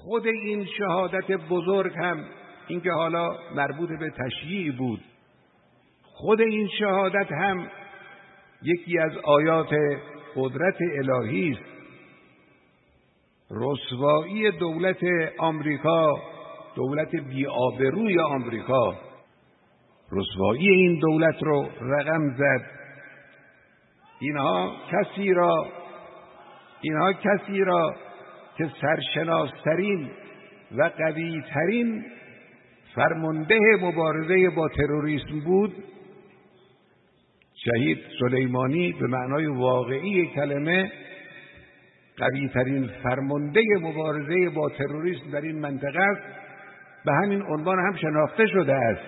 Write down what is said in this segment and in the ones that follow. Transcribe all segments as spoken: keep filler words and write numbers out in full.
خود این شهادت بزرگ هم، این که حالا مربوط به تشییع بود، خود این شهادت هم یکی از آیات قدرت الهی است. رسوایی دولت آمریکا، دولت بی‌آبروی آمریکا، رسوایی این دولت رو رقم زد. اینها کسی را اینها کسی را که سرشناسترین و قوی‌ترین فرمانده مبارزه با تروریسم بود، شهید سلیمانی به معنای واقعی کلمه قوی‌ترین فرمانده مبارزه با تروریسم در این منطقه است، به همین عنوان هم شناخته شده است.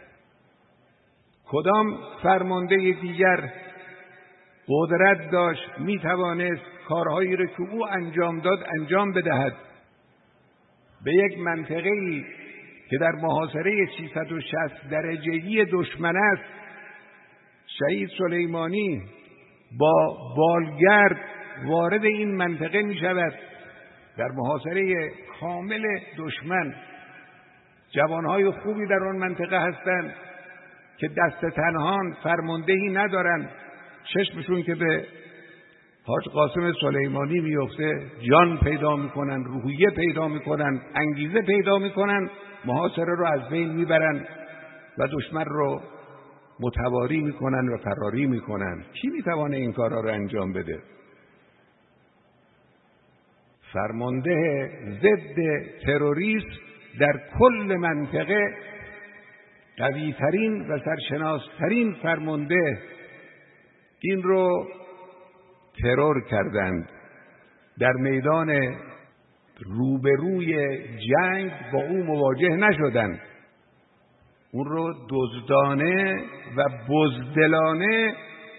کدام فرمانده دیگر قدرت داشت، می توانست کارهایی را که او انجام داد انجام بدهد؟ به یک منطقه‌ای که در محاصره سیصد و شصت درجه‌ای دشمن است، شهید سلیمانی با بالگرد وارد این منطقه می شود، در محاصره کامل دشمن. جوانهای خوبی در آن منطقه هستند که دست تنهان، فرماندهی ندارند، چشمشون که به حاج قاسم سلیمانی میفته جان پیدا میکنن، روحیه پیدا میکنن، انگیزه پیدا میکنن، محاصره رو از بین میبرن و دشمن رو متواری میکنن و فراری میکنن. کی میتوانه این کارا رو انجام بده؟ فرمانده ضد تروریسم در کل منطقه، قوی‌ترین و سرشناسترین فرمانده، این رو ترور کردند. در میدان روبروی جنگ با او مواجه نشدند، اون رو دزدانه و بزدلانه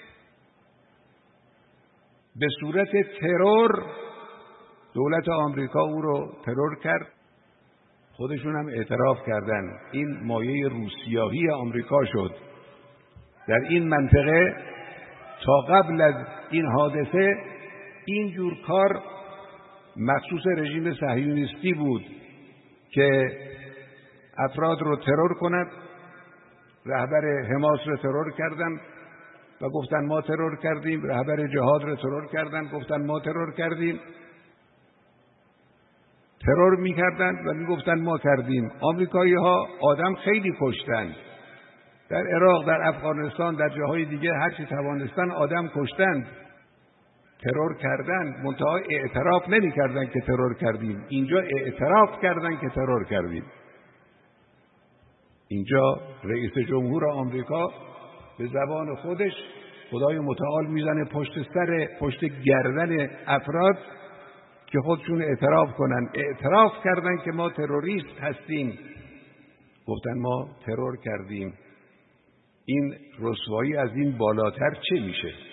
به صورت ترور دولت آمریکا او رو ترور کرد. خودشون هم اعتراف کردند این مایه روسیاهی آمریکا شد. در این منطقه تا قبل از این حادثه این جور کار مخصوص رژیم صهیونیستی بود که افراد رو ترور کند. رهبر حماس رو ترور کردن و گفتن ما ترور کردیم، رهبر جهاد رو ترور کردن، گفتن ما ترور کردیم. ترور می‌کردند و می‌گفتند ما کردیم. آمریکایی‌ها آدم خیلی کشتند، در عراق، در افغانستان، در جاهای دیگه هر چی توانستن آدم کشتند، ترور کردند، منتها اعتراف نمی‌کردند که ترور کردیم. اینجا اعتراف کردند که ترور کردیم. اینجا رئیس جمهور آمریکا به زبان خودش خدای متعال میزنه پشت سر، پشت گردن افراد که خودشون اعتراف کنن. اعتراف کردن که ما تروریست هستیم، گفتن ما ترور کردیم. این رسوایی از این بالاتر چه میشه؟